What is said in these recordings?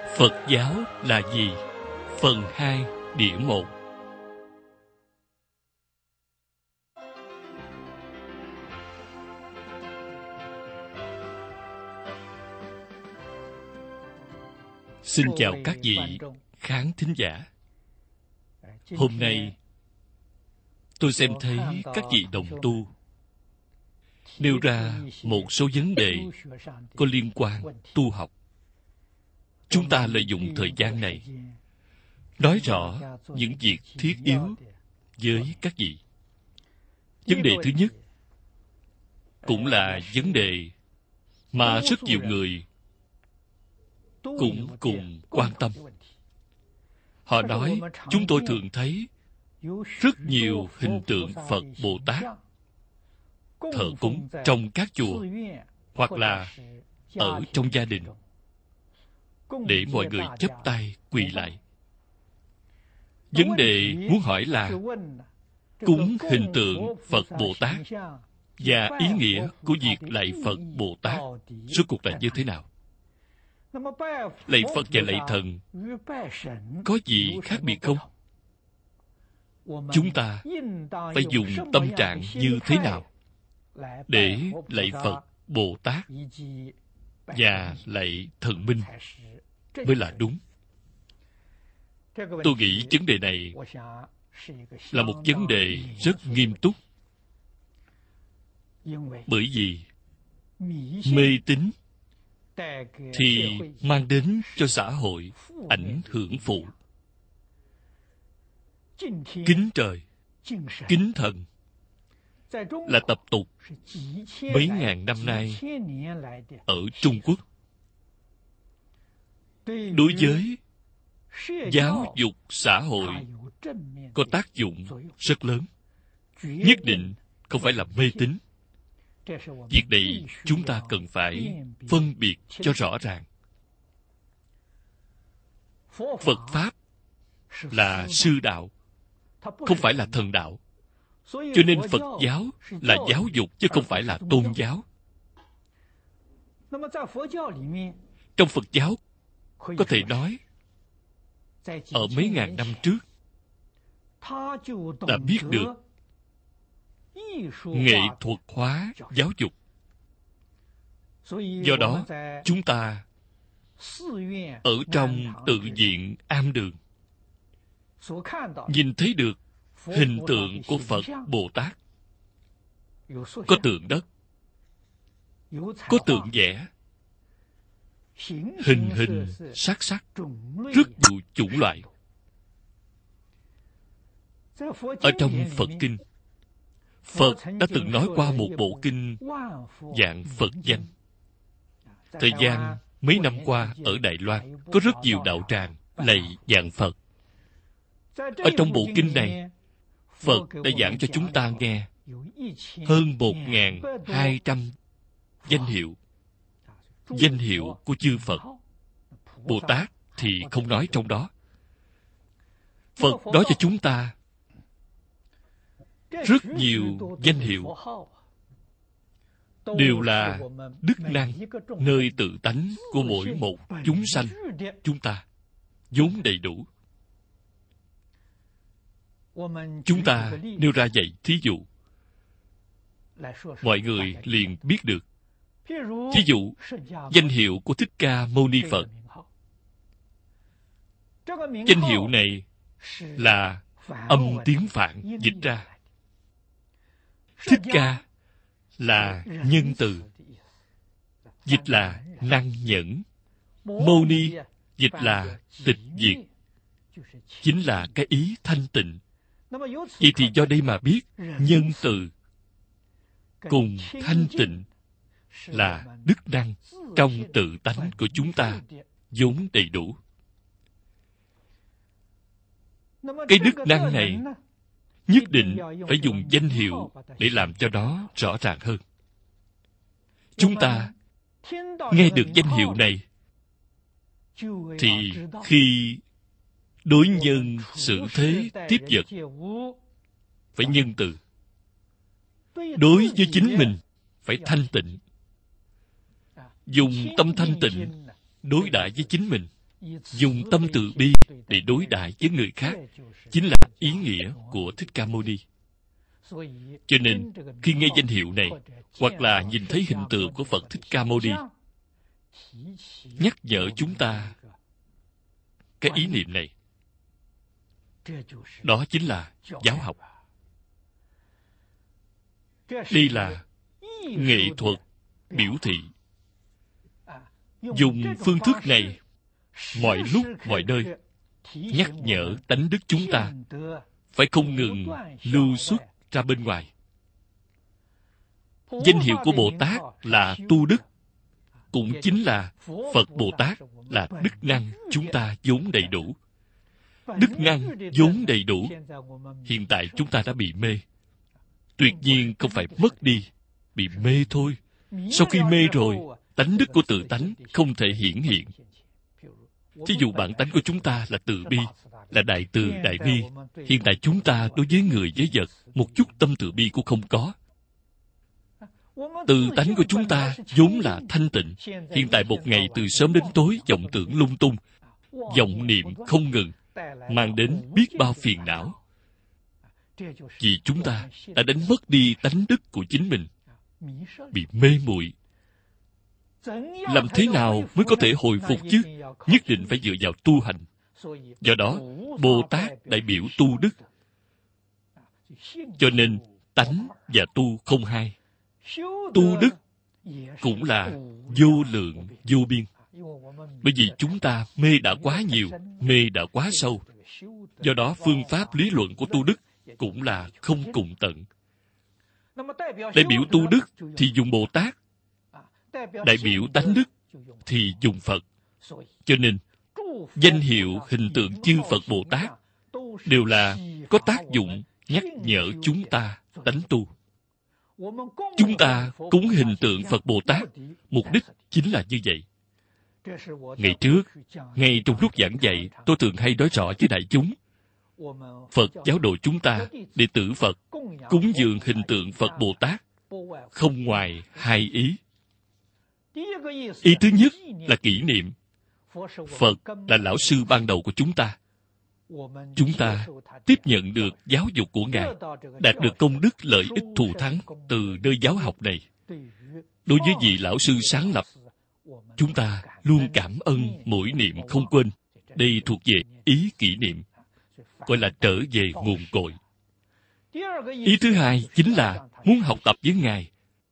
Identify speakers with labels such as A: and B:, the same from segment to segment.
A: Phật giáo là gì? Phần 2, đĩa 1. Xin chào các vị khán thính giả. Hôm nay, tôi xem thấy các vị đồng tu nêu ra một số vấn đề có liên quan tu học. Chúng ta lợi dụng thời gian này nói rõ những việc thiết yếu với các vị. Vấn đề thứ nhất cũng là vấn đề mà rất nhiều người cũng cùng quan tâm. Họ nói chúng tôi thường thấy rất nhiều hình tượng Phật Bồ Tát thờ cúng trong các chùa hoặc là ở trong gia đình để mọi người chắp tay quỳ lại. Vấn đề muốn hỏi là cúng hình tượng Phật Bồ Tát và ý nghĩa của việc lạy Phật Bồ Tát rốt cuộc là như thế nào? Lạy Phật và lạy thần có gì khác biệt không? Chúng ta phải dùng tâm trạng như thế nào để lạy Phật Bồ Tát và lạy thần minh mới là đúng? Tôi nghĩ vấn đề này là một vấn đề rất nghiêm túc. Bởi vì mê tín thì mang đến cho xã hội ảnh hưởng phụ. Kính trời, kính thần là tập tục mấy ngàn năm nay ở Trung Quốc. Đối với giáo dục xã hội có tác dụng rất lớn. Nhất định không phải là mê tín. Việc này chúng ta cần phải phân biệt cho rõ ràng. Phật Pháp là sư đạo, không phải là thần đạo. Cho nên Phật giáo là giáo dục chứ không phải là tôn giáo. Trong Phật giáo, có thể nói, ở mấy ngàn năm trước, đã biết được nghệ thuật hóa giáo dục. Do đó, chúng ta ở trong tự viện am đường nhìn thấy được hình tượng của Phật Bồ Tát. Có tượng đất, có tượng vẽ, hình hình sắc sắc, rất nhiều chủng loại. Ở trong Phật Kinh, Phật đã từng nói qua một bộ kinh dạng Phật danh. Thời gian mấy năm qua ở Đài Loan có rất nhiều đạo tràng lạy dạng Phật. Ở trong bộ kinh này, Phật đã giảng cho chúng ta nghe hơn 1.200 danh hiệu. Danh hiệu của chư Phật. Bồ Tát thì không nói trong đó. Phật nói cho chúng ta rất nhiều danh hiệu, đều là đức năng nơi tự tánh của mỗi một chúng sanh chúng ta vốn đầy đủ. Chúng ta nêu ra vậy thí dụ, mọi người liền biết được. Ví dụ, danh hiệu của Thích Ca Mâu Ni Phật. Danh hiệu này là âm tiếng Phạn dịch ra. Thích Ca là nhân từ, dịch là năng nhẫn. Mâu Ni dịch là tịch diệt, chính là cái ý thanh tịnh. Vậy thì do đây mà biết nhân từ cùng thanh tịnh là đức năng trong tự tánh của chúng ta vốn đầy đủ. Cái đức năng này nhất định phải dùng danh hiệu để làm cho nó rõ ràng hơn. Chúng ta nghe được danh hiệu này thì khi đối nhân xử thế tiếp vật phải nhân từ. Đối với chính mình phải thanh tịnh. Dùng tâm thanh tịnh đối đãi với chính mình. dùng tâm từ bi để đối đãi với người khác, chính là ý nghĩa của Thích Ca Mâu Ni. Cho nên, khi nghe danh hiệu này, hoặc là nhìn thấy hình tượng của Phật Thích Ca Mâu Ni, nhắc nhở chúng ta cái ý niệm này. Đó chính là giáo học. Đây là nghệ thuật biểu thị. Dùng phương thức này mọi lúc mọi nơi nhắc nhở tánh đức chúng ta phải không ngừng lưu xuất ra bên ngoài. Danh hiệu của Bồ Tát là tu đức, cũng chính là Phật Bồ Tát là đức năng chúng ta vốn đầy đủ. Đức năng vốn đầy đủ, hiện tại chúng ta đã bị mê. Tuyệt nhiên không phải mất đi, bị mê thôi. Sau khi mê rồi, tánh đức của tự tánh không thể hiển hiện. Thí dụ bản tánh của chúng ta là từ bi, là đại từ, đại bi. Hiện tại chúng ta đối với người, với vật, một chút tâm từ bi cũng không có. Tự tánh của chúng ta vốn là thanh tịnh. Hiện tại một ngày từ sớm đến tối vọng tưởng lung tung, vọng niệm không ngừng, mang đến biết bao phiền não. Vì chúng ta đã đánh mất đi tánh đức của chính mình, bị mê muội. Làm thế nào mới có thể hồi phục chứ? Nhất định phải dựa vào tu hành. Do đó, Bồ Tát đại biểu tu đức. Cho nên, tánh và tu không hai. Tu đức cũng là vô lượng, vô biên. Bởi vì chúng ta mê đã quá nhiều, mê đã quá sâu. Do đó, phương pháp lý luận của tu đức cũng là không cùng tận. Đại biểu tu đức thì dùng Bồ Tát, đại biểu tánh đức thì dùng Phật. Cho nên, danh hiệu hình tượng chư Phật Bồ Tát đều là có tác dụng nhắc nhở chúng ta tánh tu. Chúng ta cúng hình tượng Phật Bồ Tát, mục đích chính là như vậy. Ngày trước, ngay trong lúc giảng dạy, tôi thường hay nói rõ với đại chúng, Phật giáo đồ chúng ta, đệ tử Phật, cúng dường hình tượng Phật Bồ Tát, không ngoài hai ý. Ý thứ nhất là kỷ niệm. Phật là lão sư ban đầu của chúng ta. Chúng ta tiếp nhận được giáo dục của Ngài, đạt được công đức lợi ích thù thắng từ nơi giáo học này. Đối với vị lão sư sáng lập, chúng ta luôn cảm ơn mỗi niệm không quên. Đây thuộc về ý kỷ niệm, gọi là trở về nguồn cội. Ý thứ hai chính là muốn học tập với Ngài,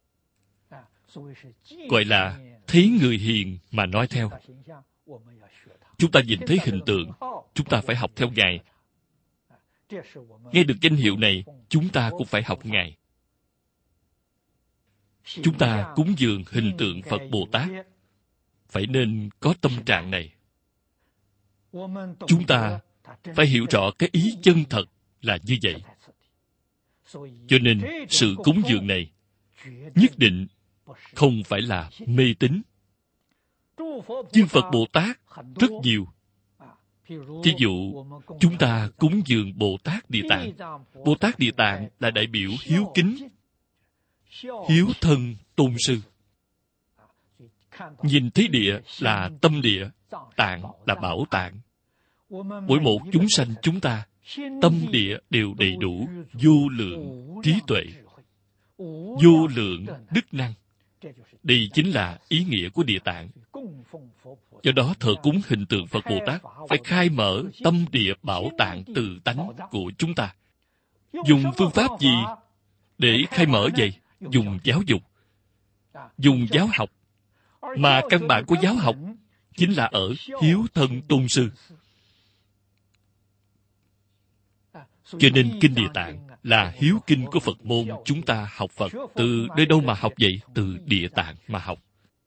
A: gọi là thấy người hiền mà nói theo. Chúng ta nhìn thấy hình tượng, chúng ta phải học theo Ngài. Nghe được danh hiệu này, chúng ta cũng phải học Ngài. Chúng ta cúng dường hình tượng Phật Bồ Tát, phải nên có tâm trạng này. Chúng ta phải hiểu rõ cái ý chân thật là như vậy. Cho nên, sự cúng dường này nhất định không phải là mê tín. Chư Phật Bồ Tát rất nhiều. Thí dụ, chúng ta cúng dường Bồ Tát Địa Tạng. Bồ Tát Địa Tạng là đại biểu hiếu kính, hiếu thân tôn sư. Nhìn thấy địa là tâm địa, tạng là bảo tạng. Mỗi một chúng sanh chúng ta, tâm địa đều đầy đủ vô lượng trí tuệ, vô lượng đức năng. Đây chính là ý nghĩa của Địa Tạng. Do đó, thờ cúng hình tượng Phật Bồ Tát phải khai mở tâm địa bảo tạng từ tánh của chúng ta. Dùng phương pháp gì để khai mở vậy? Dùng giáo dục, dùng giáo học. Mà căn bản của giáo học chính là ở hiếu thân tôn sư. Cho nên Kinh Địa Tạng là hiếu kinh của Phật môn. Chúng ta học Phật từ nơi đâu mà học vậy? Từ Địa Tạng mà học.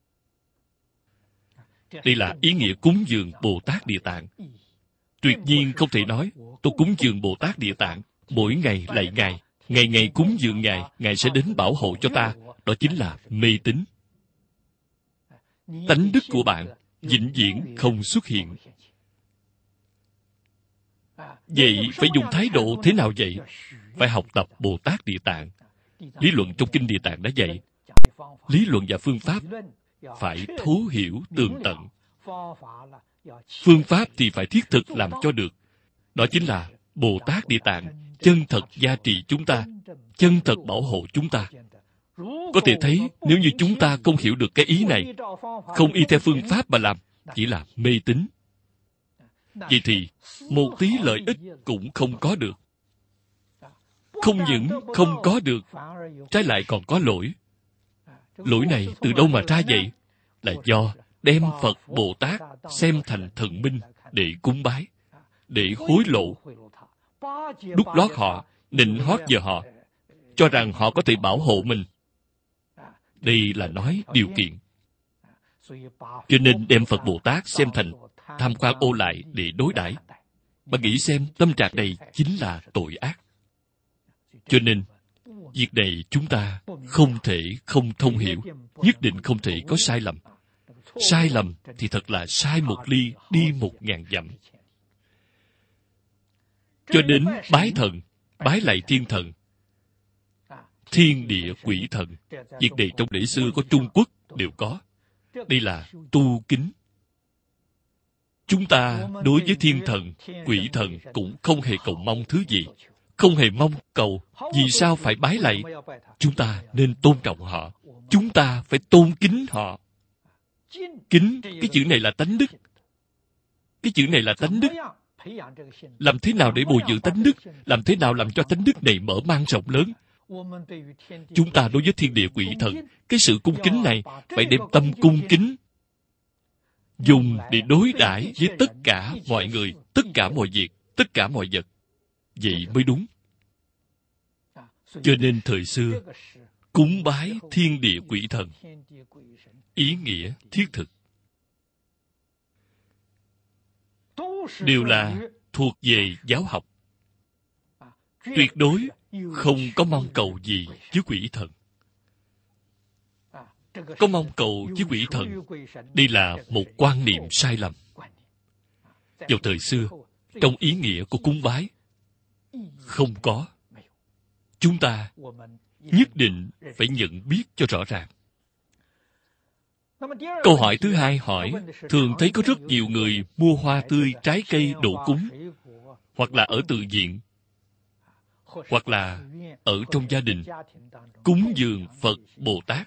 A: Đây là ý nghĩa cúng dường Bồ Tát Địa Tạng. Tuyệt nhiên không thể nói, tôi cúng dường Bồ Tát Địa Tạng, mỗi ngày lạy Ngài, ngày ngày cúng dường Ngài, Ngài sẽ đến bảo hộ cho ta. Đó chính là mê tín. Tánh đức của bạn vĩnh viễn không xuất hiện. Vậy phải dùng thái độ thế nào vậy? Phải học tập Bồ Tát Địa Tạng. Lý luận trong Kinh Địa Tạng đã dạy. Lý luận và phương pháp phải thấu hiểu tường tận, Phương pháp thì phải thiết thực làm cho được. Đó chính là Bồ Tát Địa Tạng chân thật gia trì chúng ta, chân thật bảo hộ chúng ta. Có thể thấy, nếu như chúng ta không hiểu được cái ý này, không y theo phương pháp mà làm, chỉ là mê tín. Vậy thì, một tí lợi ích cũng không có được. Không những không có được, trái lại còn có lỗi. Lỗi này từ đâu mà ra vậy? Là do đem Phật Bồ Tát xem thành thần minh để cúng bái, để hối lộ, đút lót họ, nịnh hót giờ họ, cho rằng họ có thể bảo hộ mình. Đây là nói điều kiện. Cho nên đem Phật Bồ Tát xem thành tham quan ô lại để đối đãi. Bạn nghĩ xem, tâm trạng này chính là tội ác. Cho nên, việc này chúng ta không thể không thông hiểu, nhất định không thể có sai lầm. Sai lầm thì thật là sai một ly, đi 1000 dặm. Cho đến bái thần, bái lạy thiên thần, thiên địa quỷ thần, việc này trong lễ xưa có Trung Quốc đều có. Đây là tu kính. Chúng ta đối với thiên thần, quỷ thần cũng không hề cầu mong thứ gì, không hề mong cầu. Vì sao phải bái lạy? Chúng ta nên tôn trọng họ. Chúng ta phải tôn kính họ. Kính, cái chữ này là tánh đức. Cái chữ này là tánh đức. Làm thế nào để bồi dưỡng tánh đức? Làm thế nào làm cho tánh đức này mở mang rộng lớn? Chúng ta đối với thiên địa quỷ thần, cái sự cung kính này phải đem tâm cung kính dùng để đối đãi với tất cả mọi người, tất cả mọi việc, tất cả mọi vật. Vậy mới đúng. Cho nên thời xưa, cúng bái thiên địa quỷ thần, ý nghĩa thiết thực, đều là thuộc về giáo học. Tuyệt đối không có mong cầu gì với quỷ thần. Có mong cầu với quỷ thần, đây là một quan niệm sai lầm. Vào thời xưa, trong ý nghĩa của cúng bái, không có. Chúng ta nhất định phải nhận biết cho rõ ràng. Câu hỏi thứ hai hỏi, thường thấy có rất nhiều người mua hoa tươi, trái cây đổ cúng, hoặc là ở tự viện, hoặc là ở trong gia đình, cúng dường Phật Bồ Tát.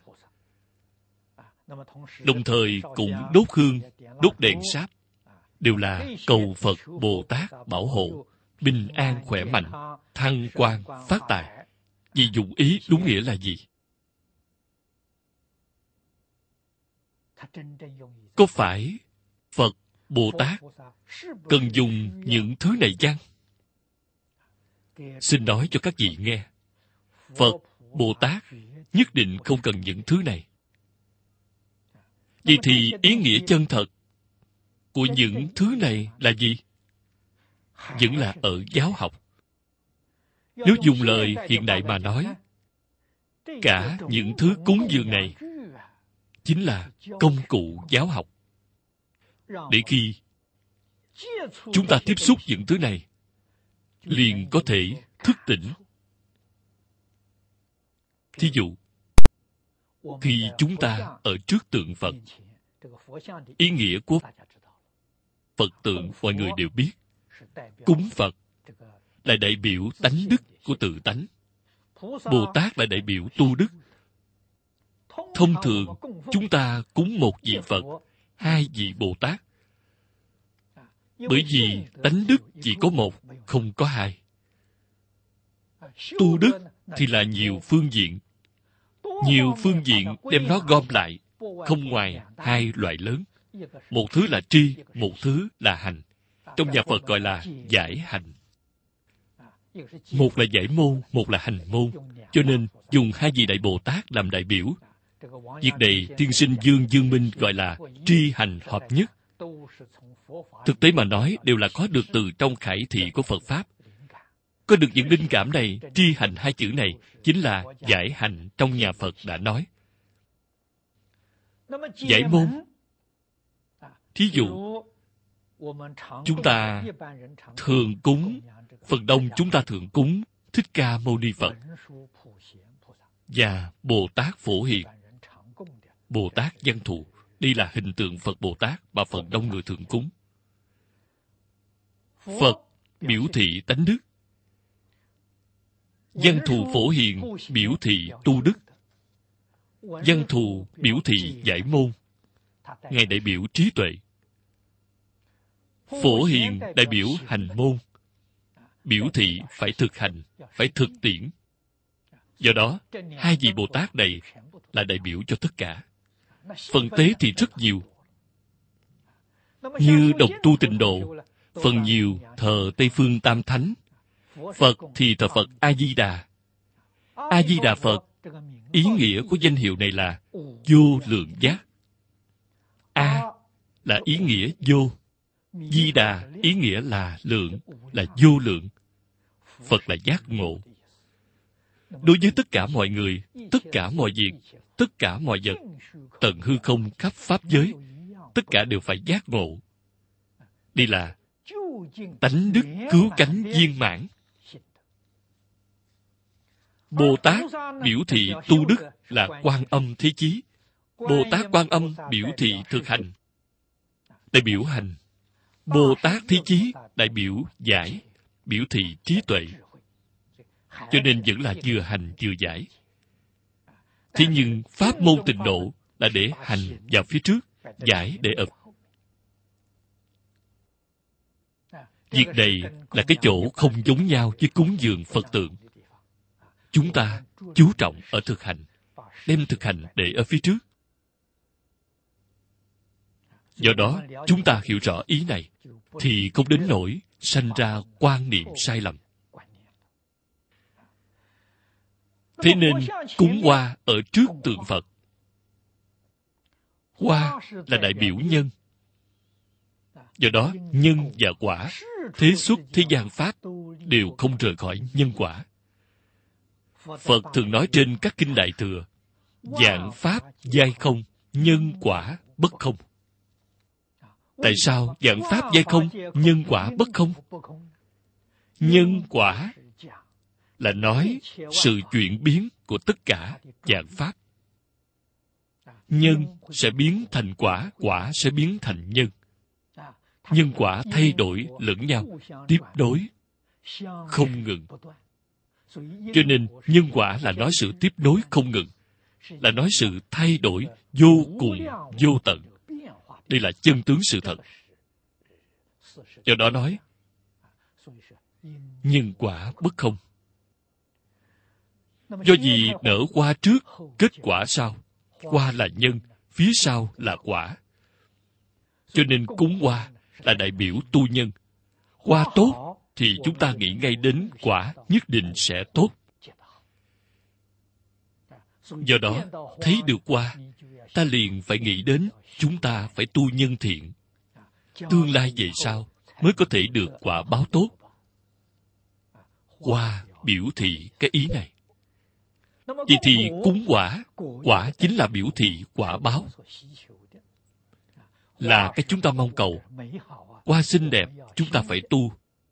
A: Đồng thời cũng đốt hương, đốt đèn sáp, đều là cầu Phật Bồ Tát bảo hộ, bình an khỏe mạnh, thăng quan phát tài. Vì dụng ý đúng nghĩa là gì? Có phải Phật Bồ Tát cần dùng những thứ này chăng? Xin nói cho các vị nghe, Phật Bồ Tát nhất định không cần những thứ này. Vậy thì ý nghĩa chân thật của những thứ này là gì? Vẫn là ở giáo học. Nếu dùng lời hiện đại mà nói, cả những thứ cúng dường này chính là công cụ giáo học. Để khi chúng ta tiếp xúc những thứ này, liền có thể thức tỉnh. Thí dụ, khi chúng ta ở trước tượng Phật, ý nghĩa của Phật tượng mọi người đều biết. Cúng Phật là đại biểu tánh đức của tự tánh. Bồ Tát là đại biểu tu đức. Thông thường, chúng ta cúng một vị Phật, hai vị Bồ Tát. Bởi vì tánh đức chỉ có một, không có hai. Tu đức thì là nhiều phương diện. Nhiều phương diện đem nó gom lại, không ngoài hai loại lớn. Một thứ là tri, một thứ là hành. Trong nhà Phật gọi là giải hành. Một là giải môn, một là hành môn. Cho nên dùng hai vị Đại Bồ Tát làm đại biểu. Việc này tiên sinh Dương Dương Minh gọi là tri hành hợp nhất. Thực tế mà nói đều là có được từ trong khải thị của Phật Pháp. Có được những linh cảm này, tri hành hai chữ này chính là giải hành trong nhà Phật đã nói. Giải môn, thí dụ, chúng ta thường cúng, phần đông chúng ta thường cúng Thích Ca Mâu Ni Phật và Bồ Tát Phổ Hiền, Bồ Tát Văn Thù. Đây là hình tượng Phật Bồ Tát mà phần đông người thường cúng. Phật biểu thị tánh đức. Văn thù phổ hiền biểu thị tu đức. Văn thù biểu thị giải môn. Ngài đại biểu trí tuệ. Phổ hiền đại biểu hành môn. Biểu thị phải thực hành, phải thực tiễn. Do đó, hai vị Bồ Tát này là đại biểu cho tất cả. Phần tế thì rất nhiều. Như độc tu tịnh độ, phần nhiều thờ Tây Phương Tam Thánh. Phật thì thờ Phật A-di-đà. A-di-đà Phật, ý nghĩa của danh hiệu này là vô lượng giác. A là ý nghĩa vô. Di-đà ý nghĩa là lượng, là vô lượng. Phật là giác ngộ. Đối với tất cả mọi người, tất cả mọi việc, tất cả mọi vật, tận hư không khắp pháp giới, tất cả đều phải giác ngộ. Đây là tánh đức cứu cánh viên mãn. Bồ Tát biểu thị tu đức là Quan Âm Thế Chí. Bồ Tát Quan Âm biểu thị thực hành, đại biểu hành. Bồ Tát Thế Chí đại biểu giải, biểu thị trí tuệ. Cho nên vẫn là vừa hành vừa giải. Thế nhưng pháp môn tịnh độ là để hành vào phía trước, giải để ập. Việc này là cái chỗ không giống nhau với cúng dường Phật tượng. Chúng ta chú trọng ở thực hành, đem thực hành để ở phía trước. Do đó, chúng ta hiểu rõ ý này, thì không đến nỗi sanh ra quan niệm sai lầm. Thế nên, cúng hoa ở trước tượng Phật. Hoa là đại biểu nhân. Do đó, nhân và quả, thế xuất thế gian Pháp đều không rời khỏi nhân quả. Phật thường nói trên các kinh Đại Thừa, vạn Pháp giai không, nhân quả bất không. Tại sao vạn Pháp giai không, nhân quả bất không? Nhân quả là nói sự chuyển biến của tất cả vạn Pháp. Nhân sẽ biến thành quả, quả sẽ biến thành nhân. Nhân quả thay đổi lẫn nhau, tiếp nối, không ngừng. Cho nên, nhân quả là nói sự tiếp nối không ngừng, là nói sự thay đổi vô cùng, vô tận. Đây là chân tướng sự thật. Do đó nói, nhân quả bất không. Do gì nở hoa trước, kết quả sau. Hoa là nhân, phía sau là quả. Cho nên cúng hoa là đại biểu tu nhân. Hoa tốt thì chúng ta nghĩ ngay đến quả nhất định sẽ tốt. Do đó, thấy được hoa, ta liền phải nghĩ đến chúng ta phải tu nhân thiện. Tương lai về sau mới có thể được quả báo tốt. Hoa biểu thị cái ý này. Vậy thì cúng quả, quả chính là biểu thị quả báo. Là cái chúng ta mong cầu. Hoa xinh đẹp, chúng ta phải tu.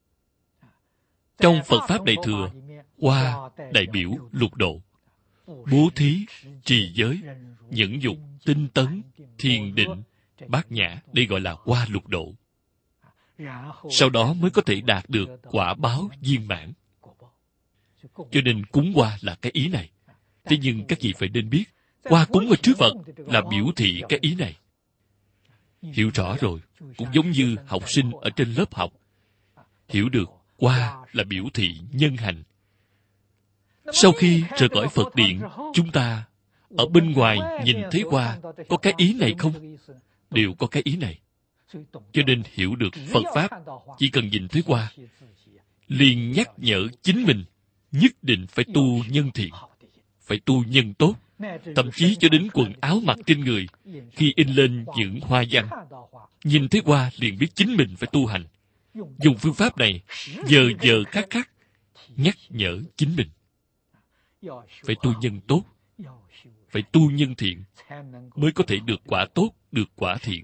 A: Trong Phật Pháp Đại Thừa, hoa đại biểu lục độ. Bố thí, trì giới, nhẫn dục, tinh tấn, thiền định, bát nhã, đây gọi là hoa lục độ. Sau đó mới có thể đạt được quả báo viên mãn. Cho nên cúng hoa là cái ý này. Thế nhưng các vị phải nên biết, hoa cúng ở trước Phật là biểu thị cái ý này. Hiểu rõ rồi, cũng giống như học sinh ở trên lớp học. Hiểu được, hoa là biểu thị nhân hành. Sau khi rời khỏi Phật điện, chúng ta ở bên ngoài nhìn thấy hoa, có cái ý này không? Đều có cái ý này. Cho nên hiểu được Phật Pháp, chỉ cần nhìn thấy hoa, liền nhắc nhở chính mình, nhất định phải tu nhân thiện, phải tu nhân tốt. Thậm chí cho đến quần áo mặc trên người, khi in lên những hoa văn, nhìn thấy hoa liền biết chính mình phải tu hành. Dùng phương pháp này, giờ giờ khắc khắc, nhắc nhở chính mình. Phải tu nhân tốt, phải tu nhân thiện, mới có thể được quả tốt, được quả thiện.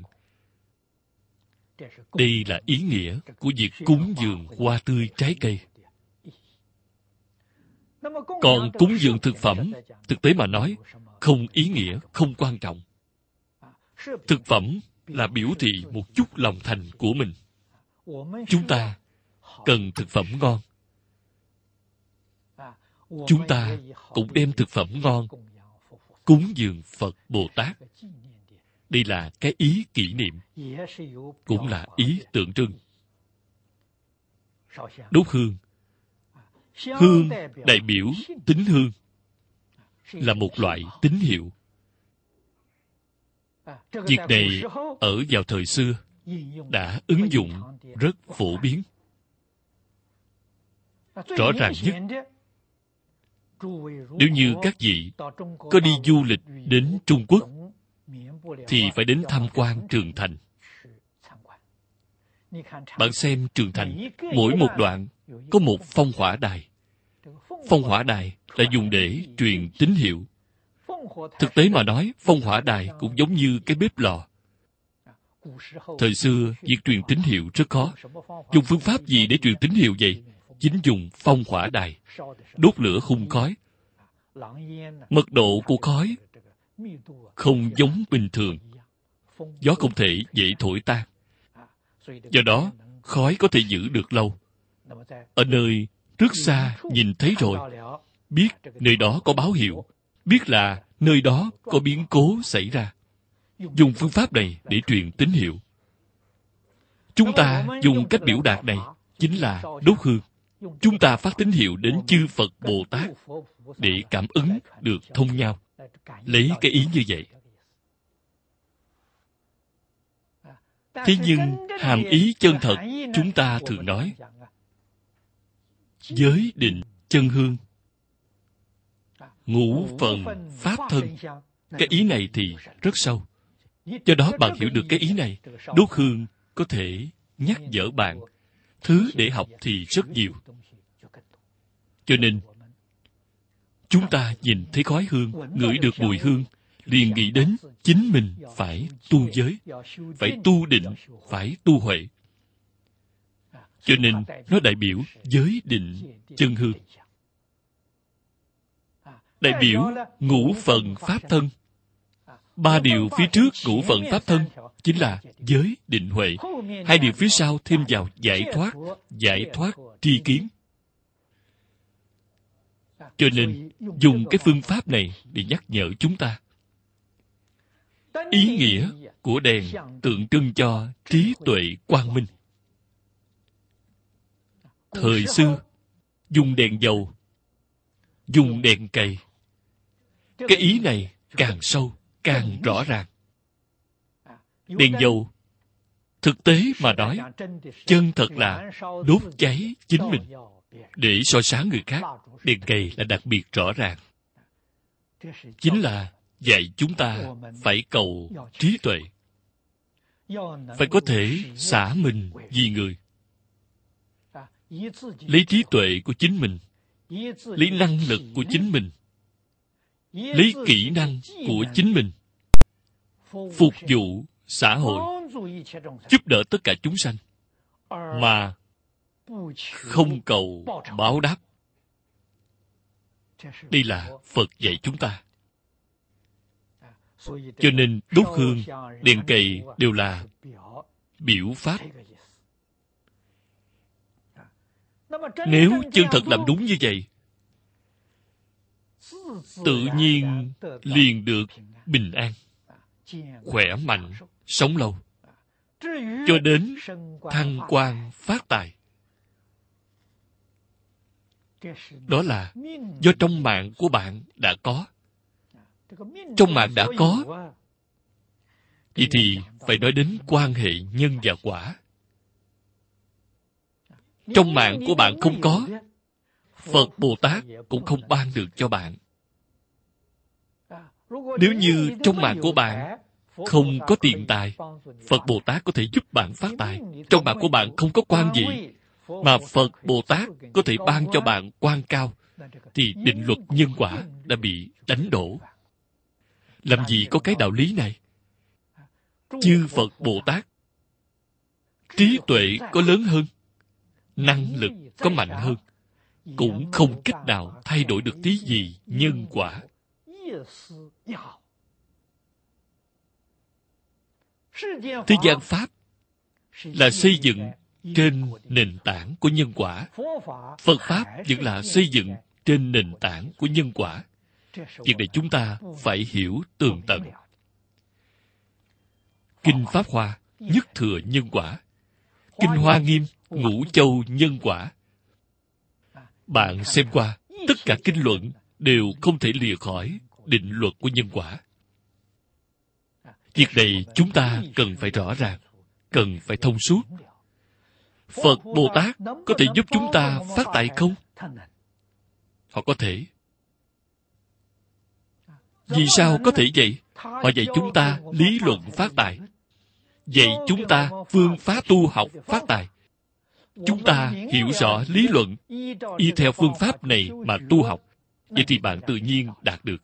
A: Đây là ý nghĩa của việc cúng dường hoa tươi trái cây. Còn cúng dường thực phẩm, thực tế mà nói, không ý nghĩa, không quan trọng. Thực phẩm là biểu thị một chút lòng thành của mình. Chúng ta cần thực phẩm ngon. Chúng ta cũng đem thực phẩm ngon cúng dường Phật Bồ Tát. Đây là cái ý kỷ niệm, cũng là ý tượng trưng. Đốt hương. Hương đại biểu tín hương, là một loại tín hiệu. Việc này ở vào thời xưa đã ứng dụng rất phổ biến. Rõ ràng nhất, nếu như các vị có đi du lịch đến Trung Quốc, thì phải đến tham quan Trường Thành. Bạn xem Trường Thành, mỗi một đoạn có một phong hỏa đài. Phong hỏa đài là dùng để truyền tín hiệu. Thực tế mà nói, phong hỏa đài cũng giống như cái bếp lò. Thời xưa, việc truyền tín hiệu rất khó. Dùng phương pháp gì để truyền tín hiệu vậy? Chính dùng phong hỏa đài. Đốt lửa hun khói. Mật độ của khói không giống bình thường. Gió không thể dễ thổi tan. Do đó, khói có thể giữ được lâu. Ở nơi rất xa nhìn thấy rồi, biết nơi đó có báo hiệu, biết là nơi đó có biến cố xảy ra. Dùng phương pháp này để truyền tín hiệu. Chúng ta dùng cách biểu đạt này chính là đốt hương. Chúng ta phát tín hiệu đến chư Phật Bồ Tát để cảm ứng được thông nhau. Lấy cái ý như vậy. Thế nhưng hàm ý chân thật chúng ta thường nói giới định chân hương, ngũ phần pháp thân. Cái ý này thì rất sâu. Do đó bạn hiểu được cái ý này, đốt hương có thể nhắc nhở bạn. Thứ để học thì rất nhiều. Cho nên chúng ta nhìn thấy khói hương, ngửi được mùi hương, liền nghĩ đến chính mình phải tu giới, phải tu định, phải tu huệ. Cho nên nó đại biểu giới định chân hương. Đại biểu ngũ phần pháp thân. 3 điều phía trước ngũ phần pháp thân chính là giới định huệ. 2 điều phía sau thêm vào giải thoát tri kiến. Cho nên dùng cái phương pháp này để nhắc nhở chúng ta. Ý nghĩa của đèn tượng trưng cho trí tuệ quang minh. Thời xưa dùng đèn dầu, dùng đèn cầy. Cái ý này càng sâu, càng rõ ràng. Đèn dầu, thực tế mà nói, chân thật là đốt cháy chính mình để soi sáng người khác. Đèn cầy là đặc biệt rõ ràng. Chính là dạy chúng ta phải cầu trí tuệ, phải có thể xả mình vì người. Lấy trí tuệ của chính mình, lấy năng lực của chính mình, lấy kỹ năng của chính mình, phục vụ xã hội, giúp đỡ tất cả chúng sanh, mà không cầu báo đáp. Đây là Phật dạy chúng ta. Cho nên đốt hương, đèn cầy đều là biểu pháp. Nếu chân thật làm đúng như vậy, tự nhiên liền được bình an, khỏe mạnh, sống lâu, cho đến thăng quan phát tài. Đó là do trong mạng của bạn đã có. Trong mạng đã có, vậy thì phải nói đến quan hệ nhân và quả. Trong mạng của bạn không có, Phật Bồ Tát cũng không ban được cho bạn. Nếu như trong mạng của bạn không có tiền tài, Phật Bồ Tát có thể giúp bạn phát tài. Trong mạng của bạn không có quan vị, mà Phật Bồ Tát có thể ban cho bạn quan cao, thì định luật nhân quả đã bị đánh đổ. Làm gì có cái đạo lý này? Chư Phật Bồ Tát trí tuệ có lớn hơn, năng lực có mạnh hơn, cũng không cách nào thay đổi được tí gì nhân quả. Thế gian Pháp là xây dựng trên nền tảng của nhân quả. Phật Pháp vẫn là xây dựng trên nền tảng của nhân quả. Việc này chúng ta phải hiểu tường tận. Kinh Pháp Hoa nhất thừa nhân quả. Kinh Hoa Nghiêm ngũ châu nhân quả. Bạn xem qua, tất cả kinh luận đều không thể lìa khỏi định luật của nhân quả. Việc này chúng ta cần phải rõ ràng, cần phải thông suốt. Phật Bồ Tát có thể giúp chúng ta phát tài không? Họ có thể. Vì sao có thể vậy? Họ dạy chúng ta lý luận phát tài, dạy chúng ta phương pháp tu học phát tài. Chúng ta hiểu rõ lý luận, y theo phương pháp này mà tu học, vậy thì bạn tự nhiên đạt được.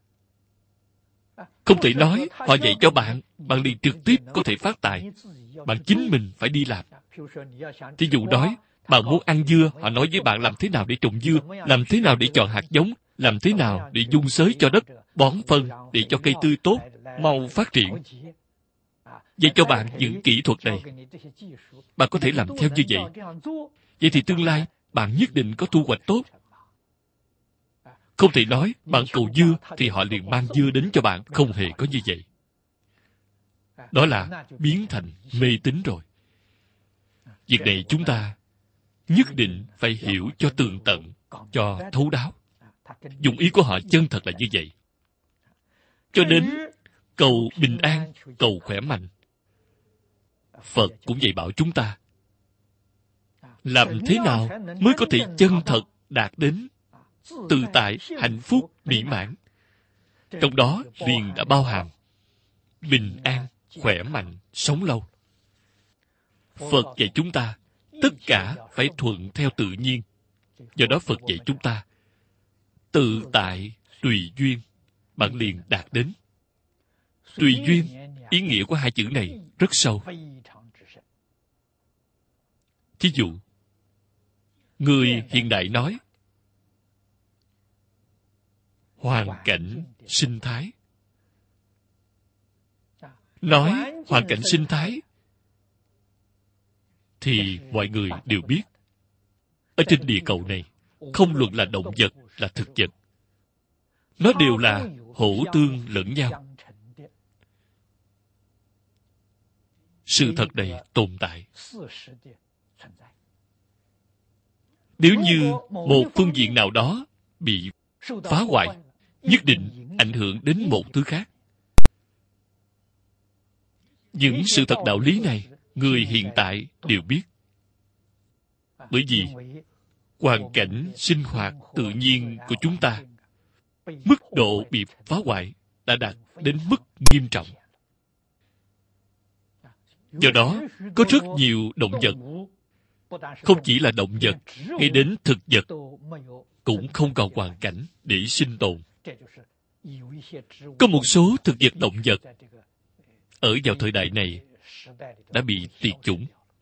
A: Không thể nói họ dạy cho bạn, bạn liền trực tiếp có thể phát tài. Bạn chính mình phải đi làm. Thí dụ nói, bạn muốn ăn dưa, họ nói với bạn làm thế nào để trồng dưa, làm thế nào để chọn hạt giống, làm thế nào để dung xới cho đất, bón phân để cho cây tươi tốt, mau phát triển. Dạy cho bạn những kỹ thuật này. Bạn có thể làm theo như vậy. Vậy thì tương lai, bạn nhất định có thu hoạch tốt. Không thể nói, bạn cầu dưa thì họ liền mang dưa đến cho bạn. Không hề có như vậy. Đó là biến thành mê tín rồi. Việc này chúng ta nhất định phải hiểu cho tường tận, cho thấu đáo. Dụng ý của họ chân thật là như vậy. Cho đến cầu bình an, cầu khỏe mạnh. Phật cũng dạy bảo chúng ta. Làm thế nào mới có thể chân thật đạt đến tự tại, hạnh phúc, mỹ mãn? Trong đó liền đã bao hàm bình an, khỏe mạnh, sống lâu. Phật dạy chúng ta tất cả phải thuận theo tự nhiên. Do đó Phật dạy chúng ta tự tại, tùy duyên, bạn liền đạt đến. Tùy duyên, ý nghĩa của hai chữ này rất sâu. Thí dụ, người hiện đại nói hoàn cảnh sinh thái. Nói hoàn cảnh sinh thái thì mọi người đều biết. Ở trên địa cầu này, không luận là động vật, là thực vật, nó đều là hỗ tương lẫn nhau. Sự thật này tồn tại. Nếu như một phương diện nào đó bị phá hoại, nhất định ảnh hưởng đến một thứ khác. Những sự thật đạo lý này, người hiện tại đều biết. Bởi vì hoàn cảnh sinh hoạt tự nhiên của chúng ta, mức độ bị phá hoại đã đạt đến mức nghiêm trọng. Do đó, có rất nhiều động vật, không chỉ là động vật, ngay đến thực vật, cũng không còn hoàn cảnh để sinh tồn. Có một số thực vật động vật, ở vào thời đại này, đã bị tuyệt chủng.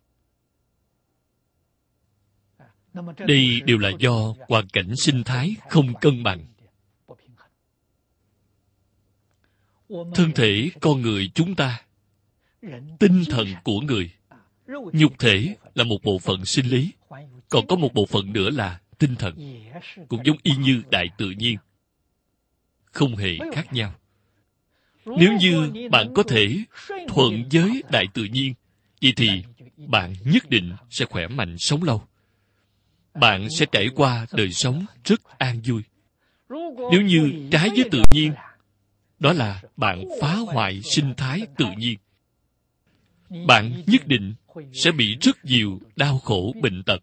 A: Đây đều là do hoàn cảnh sinh thái không cân bằng. Thân thể con người chúng ta, tinh thần của người, nhục thể là một bộ phận sinh lý, còn có một bộ phận nữa là tinh thần, cũng giống y như đại tự nhiên, không hề khác nhau. Nếu như bạn có thể thuận với đại tự nhiên, vậy thì bạn nhất định sẽ khỏe mạnh sống lâu. Bạn sẽ trải qua đời sống rất an vui. Nếu như trái với tự nhiên, đó là bạn phá hoại sinh thái tự nhiên. Bạn nhất định sẽ bị rất nhiều đau khổ bệnh tật,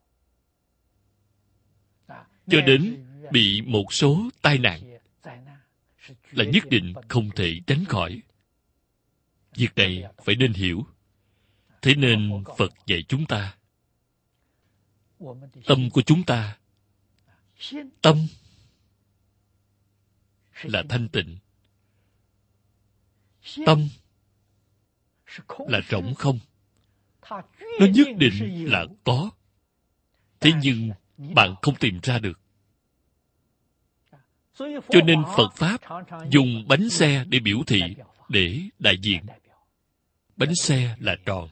A: cho đến bị một số tai nạn là nhất định không thể tránh khỏi. Việc này phải nên hiểu. Thế nên Phật dạy chúng ta, tâm của chúng ta, tâm là thanh tịnh, tâm là trống không. Nó nhất định là có. Thế nhưng bạn không tìm ra được. Cho nên Phật Pháp dùng bánh xe để biểu thị, để đại diện. bánh xe là tròn.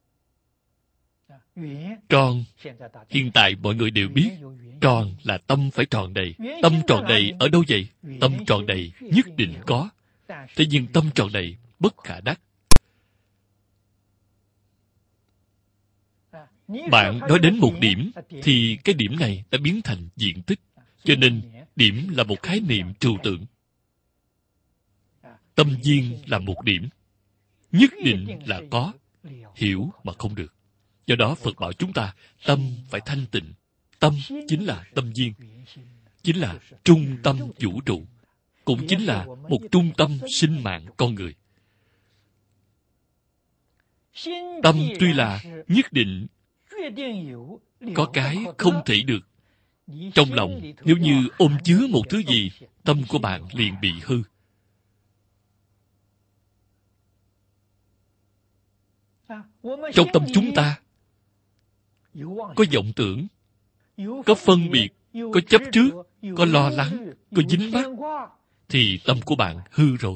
A: Tròn, hiện tại mọi người đều biết, tròn là tâm phải tròn đầy. Tâm tròn đầy ở đâu vậy? Tâm tròn đầy nhất định có. Thế nhưng tâm tròn đầy bất khả đắc. Bạn nói đến một điểm, thì cái điểm này đã biến thành diện tích. Cho nên, điểm là một khái niệm trừu tượng. Tâm viên là một điểm. Nhất định là có. Hiểu mà không được. Do đó Phật bảo chúng ta, tâm phải thanh tịnh. Tâm chính là tâm viên. Chính là trung tâm vũ trụ. Cũng chính là một trung tâm sinh mạng con người. Tâm tuy là nhất định có cái không thể được. Trong lòng, nếu như ôm chứa một thứ gì, tâm của bạn liền bị hư. Trong tâm chúng ta có vọng tưởng, có phân biệt, có chấp trước, có lo lắng, có dính mắc, thì tâm của bạn hư rồi.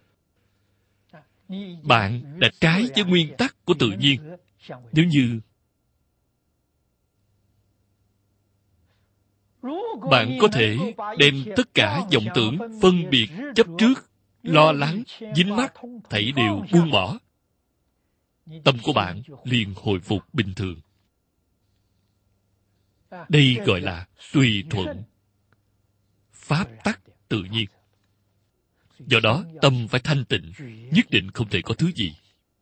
A: Bạn đã trái với nguyên tắc của tự nhiên. Nếu như bạn có thể đem tất cả vọng tưởng, phân biệt, chấp trước, lo lắng, dính mắc, thảy đều buông bỏ, tâm của bạn liền hồi phục bình thường. Đây gọi là tùy thuận pháp tắc tự nhiên. Do đó, tâm phải thanh tịnh, nhất định không thể có thứ gì.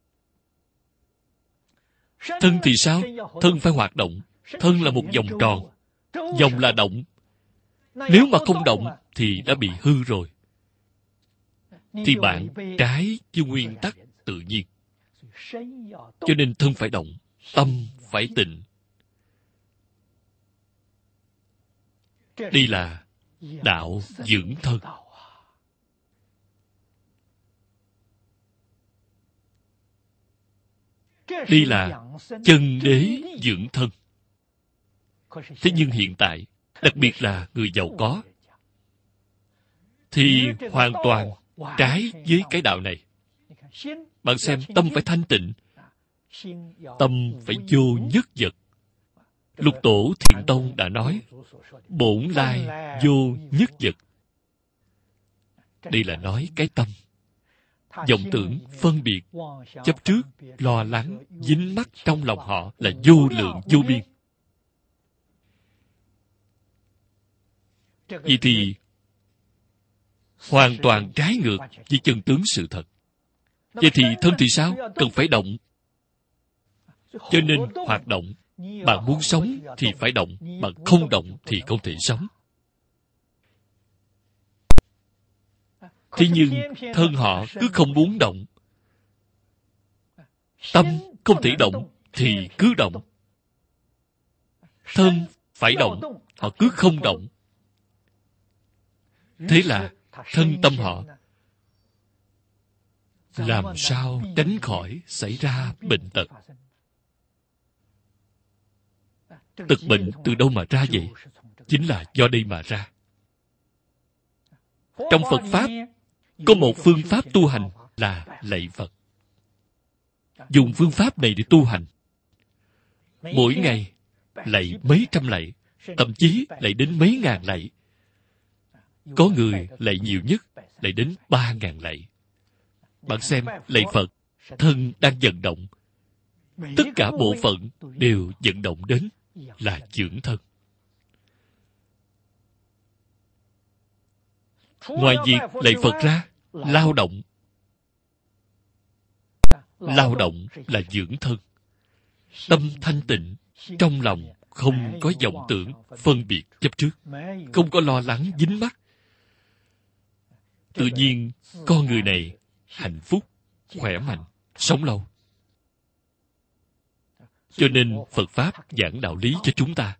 A: Thân thì sao? Thân phải hoạt động. Thân là một vòng tròn. Vòng là động. Nếu mà không động, thì đã bị hư rồi. Thì bạn trái với nguyên tắc tự nhiên. Cho nên thân phải động, tâm phải tịnh. Đây là đạo dưỡng thân. Đây là chân đế dưỡng thân. Thế nhưng hiện tại, đặc biệt là người giàu có, thì hoàn toàn trái với cái đạo này. Bạn xem, tâm phải thanh tịnh, tâm phải vô nhất vật. Lục Tổ Thiện Tông đã nói, bổn lai vô nhất vật. Đây là nói cái tâm. Vọng tưởng, phân biệt, chấp trước, lo lắng, dính mắc trong lòng họ là vô lượng vô biên. Vậy thì hoàn toàn trái ngược với chân tướng sự thật. Vậy thì thân thì sao? Cần phải động. Cho nên hoạt động. Bạn muốn sống thì phải động. Bạn không động thì không thể sống. Thế nhưng thân họ cứ không muốn động. Tâm không thể động thì cứ động. Thân phải động, họ cứ không động. Thế là thân tâm họ làm sao tránh khỏi xảy ra bệnh tật. Tật bệnh từ đâu mà ra vậy? Chính là do đây mà ra. Trong Phật Pháp, có một phương pháp tu hành là lạy Phật. Dùng phương pháp này để tu hành. Mỗi ngày lạy mấy trăm lạy, thậm chí lạy đến mấy ngàn lạy. Có người lạy nhiều nhất, lạy đến 3.000 lạy. Bạn xem, lạy Phật, thân đang vận động. Tất cả bộ phận đều vận động đến là dưỡng thân. Ngoài việc lạy Phật ra, lao động. Lao động là dưỡng thân. Tâm thanh tịnh, trong lòng không có vọng tưởng, phân biệt, chấp trước. Không có lo lắng, dính mắc. Tự nhiên, con người này hạnh phúc, khỏe mạnh, sống lâu. Cho nên Phật Pháp giảng đạo lý cho chúng ta.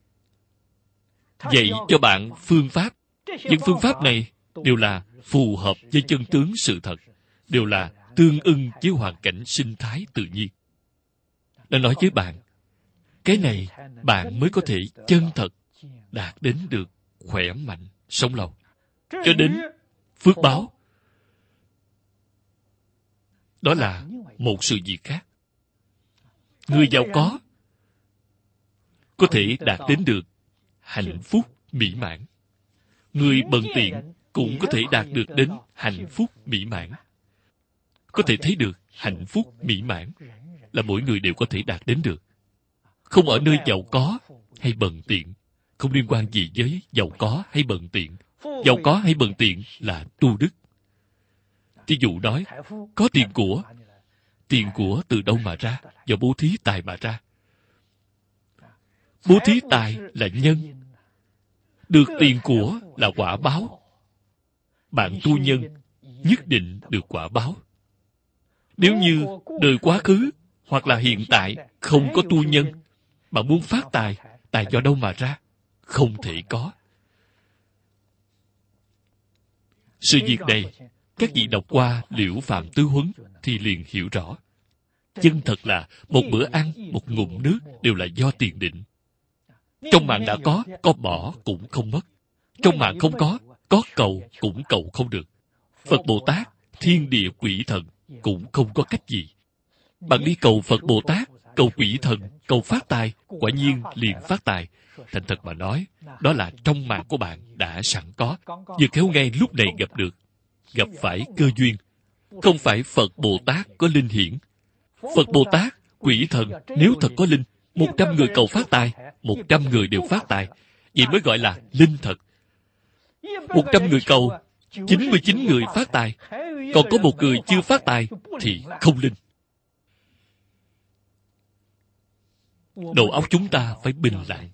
A: Dạy cho bạn phương pháp. Những phương pháp này đều là phù hợp với chân tướng sự thật, đều là tương ưng với hoàn cảnh sinh thái tự nhiên. Đã nói với bạn, cái này bạn mới có thể chân thật đạt đến được khỏe mạnh, sống lâu. Cho đến phước báo, đó là một sự việc khác. Người giàu có thể đạt đến được hạnh phúc mỹ mãn. Người bần tiện cũng có thể đạt được đến hạnh phúc mỹ mãn. Có thể thấy được hạnh phúc mỹ mãn là mỗi người đều có thể đạt đến được. Không ở nơi giàu có hay bần tiện, không liên quan gì với giàu có hay bần tiện. Giàu có hay bần tiện là tu đức. Ví dụ nói, có tiền của từ đâu mà ra? Do bố thí tài mà ra. Bố thí tài là nhân, được tiền của là quả báo. Bạn tu nhân nhất định được quả báo. Nếu như đời quá khứ hoặc là hiện tại không có tu nhân, bạn muốn phát tài, tài do đâu mà ra? Không thể có. Sự việc này, các vị đọc qua Liễu Phạm Tứ Huấn thì liền hiểu rõ. Chân thật là một bữa ăn, một ngụm nước đều là do tiền định. Trong mạng đã có bỏ cũng không mất. Trong mạng không có cầu cũng cầu không được. Phật Bồ Tát, thiên địa quỷ thần cũng không có cách gì. Bạn đi cầu Phật Bồ Tát, cầu quỷ thần, cầu phát tài, quả nhiên liền phát tài. Thành thật mà nói, đó là trong mạng của bạn đã sẵn có. Vừa khéo ngay lúc này gặp phải cơ duyên. Không phải Phật Bồ Tát có linh hiển. Phật Bồ Tát, quỷ thần, nếu thật có linh, 100 người cầu phát tài, 100 người đều phát tài. Vậy mới gọi là linh thật. 100 người cầu, 99 người phát tài, còn có một người chưa phát tài thì không linh. Đầu óc chúng ta phải bình lặng,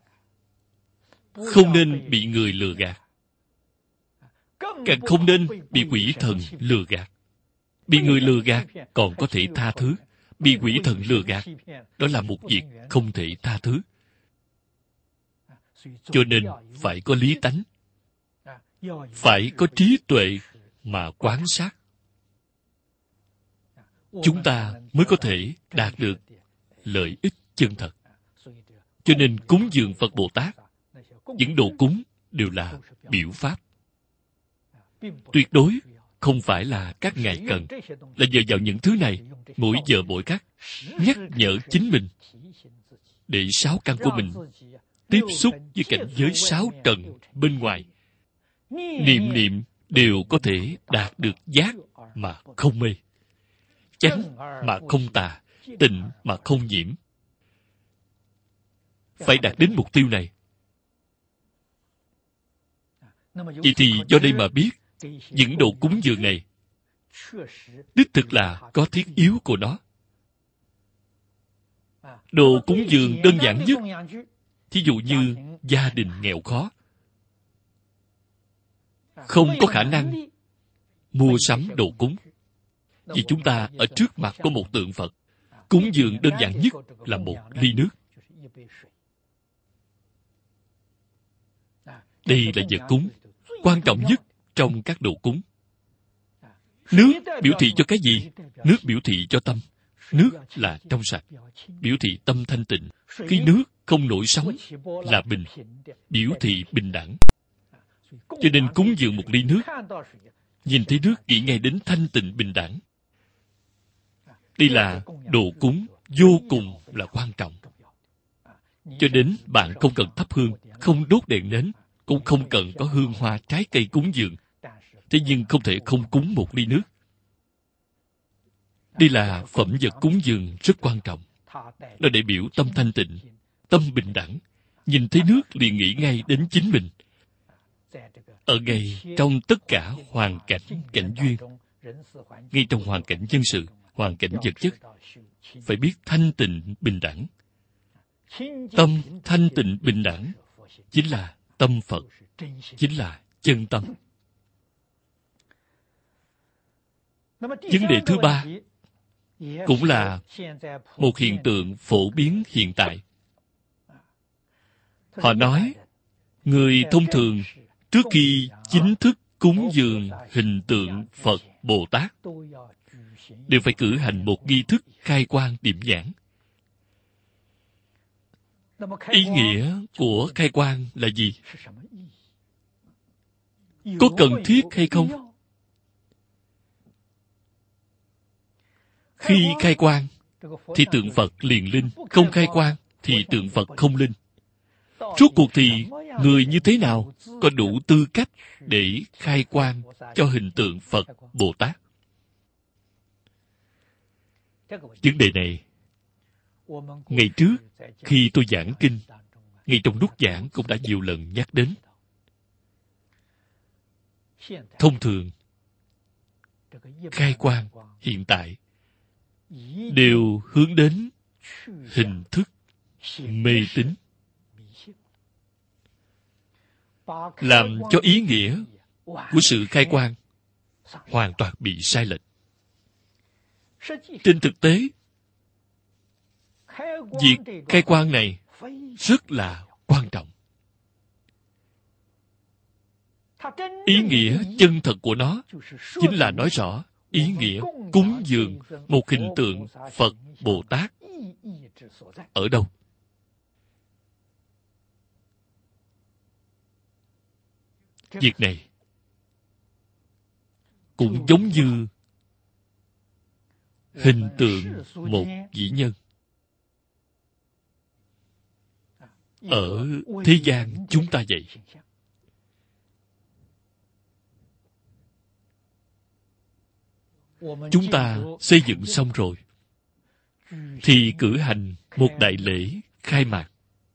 A: không nên bị người lừa gạt, càng không nên bị quỷ thần lừa gạt. Bị người lừa gạt còn có thể tha thứ, bị quỷ thần lừa gạt, đó là một việc không thể tha thứ. Cho nên phải có lý tánh, phải có trí tuệ mà quan sát, chúng ta mới có thể đạt được lợi ích chân thật. Cho nên cúng dường Phật Bồ Tát, những đồ cúng đều là biểu pháp. Tuyệt đối không phải là các ngài cần, là nhờ vào những thứ này, mỗi giờ mỗi khắc, nhắc nhở chính mình, để sáu căn của mình tiếp xúc với cảnh giới sáu trần bên ngoài. Niệm niệm đều có thể đạt được giác mà không mê, chánh mà không tà, tịnh mà không nhiễm. Phải đạt đến mục tiêu này. Vậy thì do đây mà biết, những đồ cúng dường này đích thực là có thiết yếu của nó. Đồ cúng dường đơn giản nhất, thí dụ như gia đình nghèo khó, không có khả năng mua sắm đồ cúng, vì chúng ta ở trước mặt có một tượng Phật, cúng dường đơn giản nhất là một ly nước. Đây là vật cúng quan trọng nhất trong các đồ cúng. Nước biểu thị cho cái gì? Nước biểu thị cho tâm. Nước là trong sạch, biểu thị tâm thanh tịnh. Khi nước không nổi sóng là bình, biểu thị bình đẳng. Cho nên cúng dường một ly nước, nhìn thấy nước nghĩ ngay đến thanh tịnh bình đẳng. Đây là đồ cúng vô cùng là quan trọng. Cho đến bạn không cần thắp hương, không đốt đèn nến, cũng không cần có hương hoa trái cây cúng dường. Thế nhưng không thể không cúng một ly nước. Đây là phẩm vật cúng dường rất quan trọng. Nó đại biểu tâm thanh tịnh, tâm bình đẳng. Nhìn thấy nước liền nghĩ ngay đến chính mình. Ở ngay trong tất cả hoàn cảnh, cảnh duyên, ngay trong hoàn cảnh dân sự, hoàn cảnh vật chất, phải biết thanh tịnh bình đẳng. Tâm thanh tịnh bình đẳng chính là tâm Phật, chính là chân tâm. Vấn đề thứ ba cũng là một hiện tượng phổ biến hiện tại. Họ nói, người thông thường trước khi chính thức cúng dường hình tượng Phật Bồ Tát đều phải cử hành một nghi thức khai quang điểm nhãn. Ý nghĩa của khai quang là gì? Có cần thiết hay không? Khi khai quang thì tượng Phật liền linh, không khai quang thì tượng Phật không linh. Rốt cuộc thì người như thế nào có đủ tư cách để khai quang cho hình tượng Phật Bồ Tát? Vấn đề này, ngày trước khi tôi giảng kinh, ngay trong lúc giảng cũng đã nhiều lần nhắc đến. Thông thường, khai quang hiện tại đều hướng đến hình thức mê tín, làm cho ý nghĩa của sự khai quang hoàn toàn bị sai lệch. Trên thực tế, việc khai quang này rất là quan trọng. Ý nghĩa chân thật của nó chính là nói rõ ý nghĩa cúng dường một hình tượng Phật Bồ Tát ở đâu. Việc này cũng giống như hình tượng một vĩ nhân. Ở thế gian chúng ta vậy. Chúng ta xây dựng xong rồi thì cử hành một đại lễ khai mạc.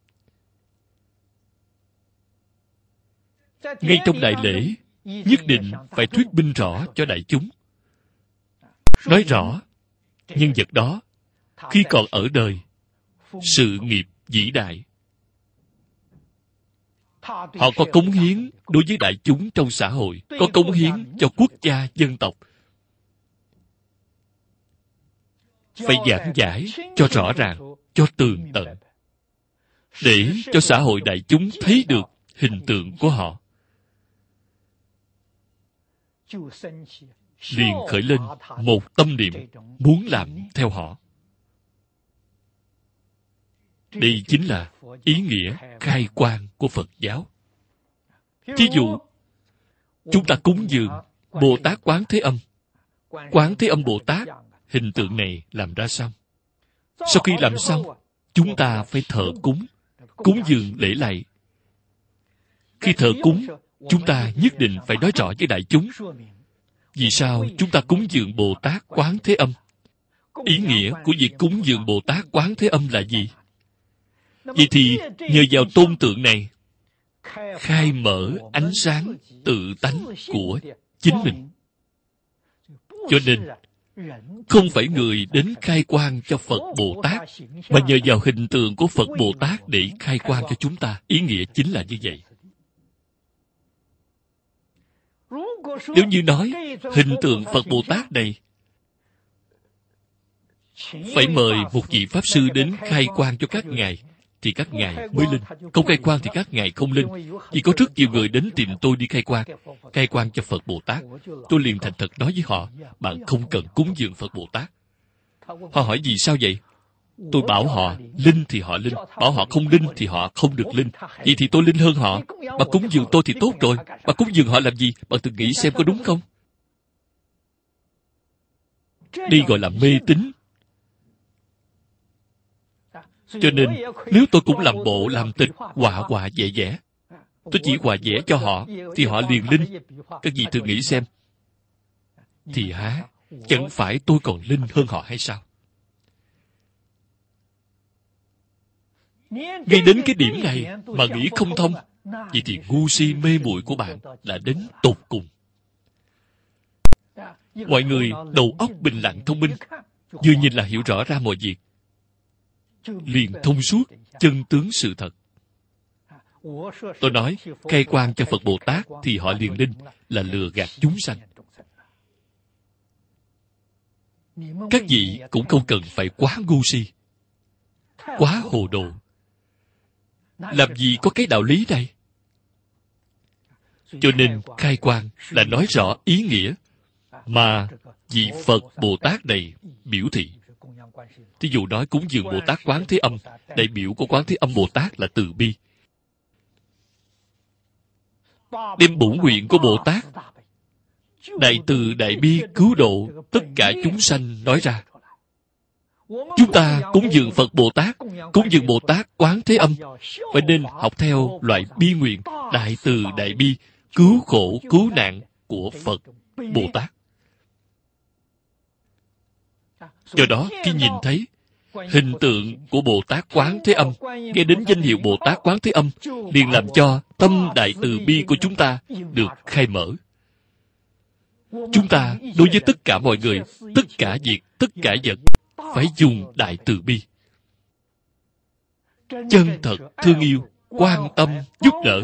A: Ngay trong đại lễ, nhất định phải thuyết minh rõ cho đại chúng. Nói rõ, nhân vật đó, khi còn ở đời, sự nghiệp vĩ đại. Họ có cống hiến đối với đại chúng trong xã hội, có cống hiến cho quốc gia, dân tộc. Phải giảng giải cho rõ ràng, cho tường tận, để cho xã hội đại chúng thấy được hình tượng của họ. Liền khởi lên một tâm niệm muốn làm theo họ. Đây chính là ý nghĩa khai quang của Phật giáo. Ví dụ, chúng ta cúng dường Bồ Tát Quán Thế Âm. Quán Thế Âm Bồ Tát, hình tượng này làm ra xong. Sau khi làm xong, chúng ta phải thờ cúng, cúng dường lễ lạy. Khi thờ cúng, chúng ta nhất định phải nói rõ với đại chúng. Vì sao chúng ta cúng dường Bồ Tát Quán Thế Âm? Ý nghĩa của việc cúng dường Bồ Tát Quán Thế Âm là gì? Vậy thì nhờ vào tôn tượng này, khai mở ánh sáng tự tánh của chính mình. Cho nên, không phải người đến khai quang cho Phật Bồ Tát, mà nhờ vào hình tượng của Phật Bồ Tát để khai quang cho chúng ta. Ý nghĩa chính là như vậy. Nếu như nói hình tượng Phật Bồ Tát này phải mời một vị Pháp Sư đến khai quang cho các ngài, thì các ngài mới linh. Không khai quang thì các ngài không linh. Vì có rất nhiều người đến tìm tôi đi khai quang cho Phật Bồ Tát. Tôi liền thành thật nói với họ, bạn không cần cúng dường Phật Bồ Tát. Họ hỏi vì sao vậy? Tôi bảo họ linh thì họ linh, bảo họ không linh thì họ không được linh. Vậy thì tôi linh hơn họ. Bà cúng dường tôi thì tốt rồi. Bà cúng dường họ làm gì? Bạn tự nghĩ xem có đúng không? Đây gọi là mê tín. Cho nên, nếu tôi cũng làm bộ, làm tịch, họa vẽ vẽ, tôi chỉ họa vẽ cho họ, thì họ liền linh. Các vị thử nghĩ xem. Thì chẳng phải tôi còn linh hơn họ hay sao? Ngay đến cái điểm này mà nghĩ không thông, vậy thì ngu si mê muội của bạn đã đến tột cùng. Mọi người đầu óc bình lặng thông minh, vừa nhìn là hiểu rõ ra mọi việc, liền thông suốt chân tướng sự thật. Tôi nói, khai quang cho Phật Bồ Tát thì họ liền linh, là lừa gạt chúng sanh. Các vị cũng không cần phải quá ngu si, quá hồ đồ. Làm gì có cái đạo lý này? Cho nên khai quang là nói rõ ý nghĩa mà vị Phật Bồ Tát này biểu thị. Thí dụ nói cúng dường Bồ Tát Quán Thế Âm, đại biểu của Quán Thế Âm Bồ Tát là từ bi. Đem bổn nguyện của Bồ Tát, đại từ đại bi cứu độ tất cả chúng sanh nói ra, Chúng ta cúng dường Phật Bồ Tát, cúng dường Bồ Tát Quán Thế Âm, phải nên học theo loại bi nguyện đại từ đại bi, cứu khổ cứu nạn của Phật Bồ Tát. Do đó, khi nhìn thấy hình tượng của Bồ Tát Quán Thế Âm, nghe đến danh hiệu Bồ Tát Quán Thế Âm, liền làm cho tâm đại từ bi của chúng ta được khai mở. Chúng ta đối với tất cả mọi người, tất cả việc, tất cả vật, phải dùng đại từ bi. Chân thật thương yêu, quan tâm, giúp đỡ.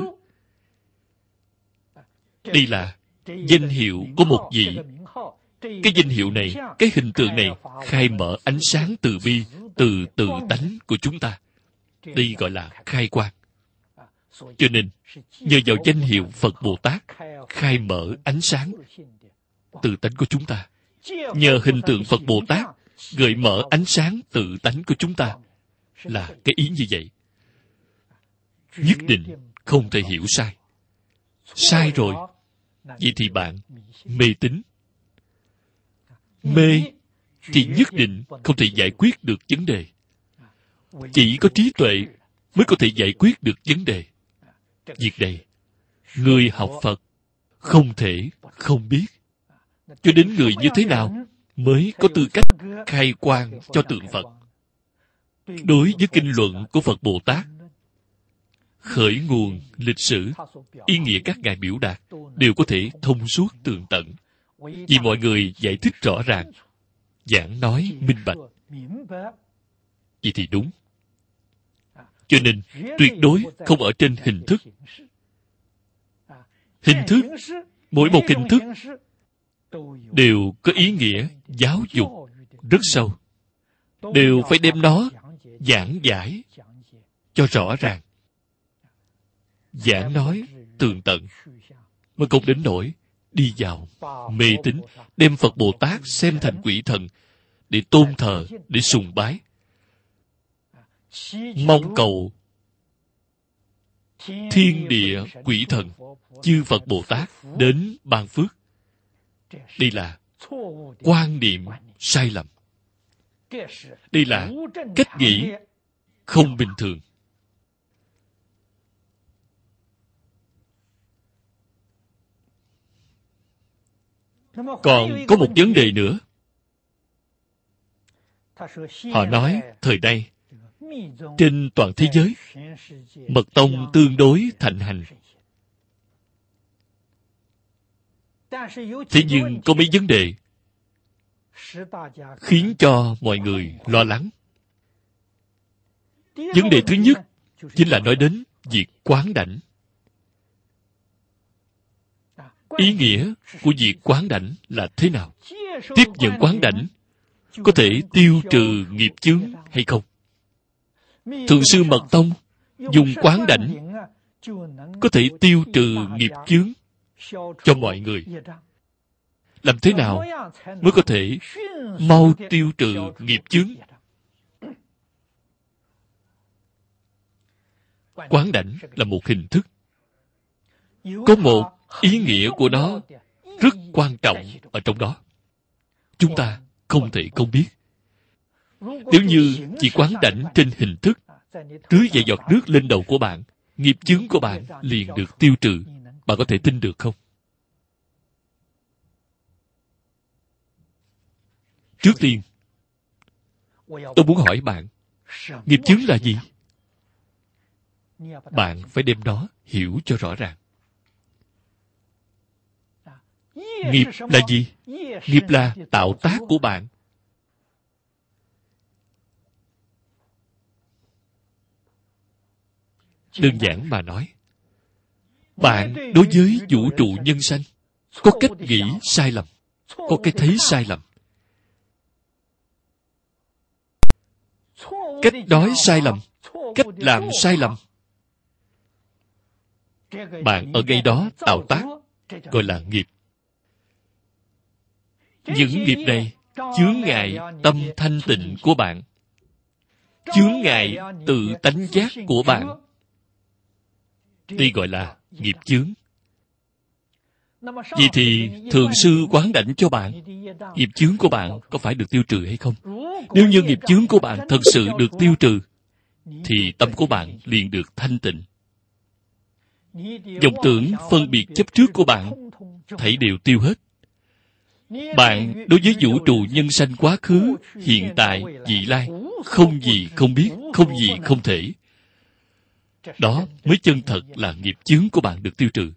A: Đây là danh hiệu của một vị. Cái danh hiệu này, cái hình tượng này khai mở ánh sáng từ bi, từ tự tánh của chúng ta. Đây gọi là khai quang. Cho nên, nhờ vào danh hiệu Phật Bồ Tát, khai mở ánh sáng tự tánh của chúng ta. Nhờ hình tượng Phật Bồ Tát, gợi mở ánh sáng tự tánh của chúng ta. Là cái ý như vậy. Nhất định không thể hiểu sai. Sai rồi, vậy thì bạn mê tín. Mê thì nhất định không thể giải quyết được vấn đề. Chỉ có trí tuệ mới có thể giải quyết được vấn đề. Việc này, người học Phật không thể không biết. Cho đến người như thế nào mới có tư cách khai quang cho tượng Phật. Đối với kinh luận của Phật Bồ Tát, khởi nguồn, lịch sử, ý nghĩa các ngài biểu đạt đều có thể thông suốt tường tận. Vì mọi người giải thích rõ ràng, giảng nói minh bạch. Vậy thì đúng. Cho nên, tuyệt đối không ở trên hình thức. Hình thức, mỗi một hình thức đều có ý nghĩa giáo dục rất sâu. Đều phải đem nó giảng giải cho rõ ràng. Giảng nói tường tận, mới không đến nỗi đi vào mê tín, đem Phật Bồ Tát xem thành quỷ thần để tôn thờ, để sùng bái, mong cầu thiên địa quỷ thần, chư Phật Bồ Tát đến ban phước. Đây là quan niệm sai lầm. Đây là cách nghĩ không bình thường. Còn có một vấn đề nữa. Họ nói thời nay trên toàn thế giới mật tông tương đối thịnh hành. Thế nhưng có mấy vấn đề khiến cho mọi người lo lắng. Vấn đề thứ nhất chính là nói đến việc quán đảnh. Ý nghĩa của việc quán đảnh là thế nào? Tiếp nhận quán đảnh có thể tiêu trừ nghiệp chướng hay không? Thượng sư Mật Tông dùng quán đảnh có thể tiêu trừ nghiệp chướng cho mọi người. Làm thế nào mới có thể mau tiêu trừ nghiệp chướng? Quán đảnh là một hình thức. Có một ý nghĩa của nó rất quan trọng ở trong đó. Chúng ta không thể không biết. Nếu như chỉ quán đảnh trên hình thức, rưới vài giọt nước lên đầu của bạn, nghiệp chướng của bạn liền được tiêu trừ. Bạn có thể tin được không? Trước tiên, tôi muốn hỏi bạn, nghiệp chướng là gì? Bạn phải đem nó hiểu cho rõ ràng. Nghiệp là gì? Nghiệp là tạo tác của bạn. Đơn giản mà nói, bạn đối với vũ trụ nhân sanh có cách nghĩ sai lầm, có cái thấy sai lầm, cách nói sai lầm, cách làm sai lầm. Bạn ở ngay đó tạo tác, gọi là nghiệp. Những nghiệp này chướng ngại tâm thanh tịnh của bạn, chướng ngại tự tánh giác của bạn. Đây gọi là nghiệp chướng. Vậy thì Thượng sư quán đảnh cho bạn, nghiệp chướng của bạn có phải được tiêu trừ hay không? Nếu như nghiệp chướng của bạn thật sự được tiêu trừ, thì tâm của bạn liền được thanh tịnh. Vọng tưởng phân biệt chấp trước của bạn thảy đều tiêu hết. Bạn đối với vũ trụ nhân sanh quá khứ, hiện tại, vị lai, không gì không biết, không gì không thể. Đó mới chân thật là nghiệp chướng của bạn được tiêu trừ.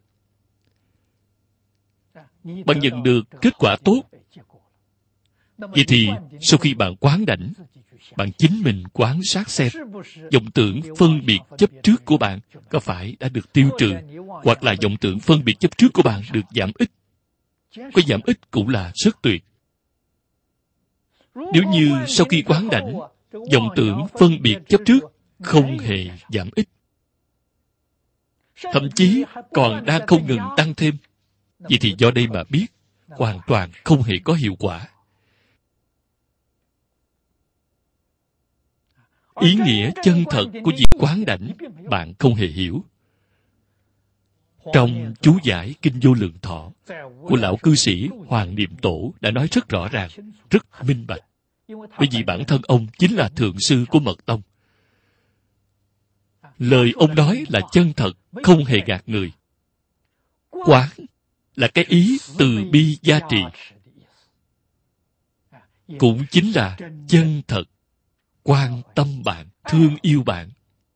A: Bạn nhận được kết quả tốt. Vậy thì sau khi bạn quán đảnh, bạn chính mình quan sát xem vọng tưởng phân biệt chấp trước của bạn có phải đã được tiêu trừ, hoặc là vọng tưởng phân biệt chấp trước của bạn được giảm ít. Có giảm ít cũng là rất tuyệt. Nếu như sau khi quán đảnh, vọng tưởng phân biệt chấp trước không hề giảm ít, thậm chí còn đang không ngừng tăng thêm, vậy thì do đây mà biết hoàn toàn không hề có hiệu quả. Ý nghĩa chân thật của việc quán đảnh bạn không hề hiểu. Trong chú giải Kinh Vô Lượng Thọ của lão cư sĩ Hoàng Niệm Tổ đã nói rất rõ ràng, rất minh bạch. Bởi vì bản thân ông chính là thượng sư của Mật Tông. Lời ông nói là chân thật, không hề gạt người. Quán là cái ý từ bi gia trì, cũng chính là chân thật quan tâm bạn, thương yêu bạn,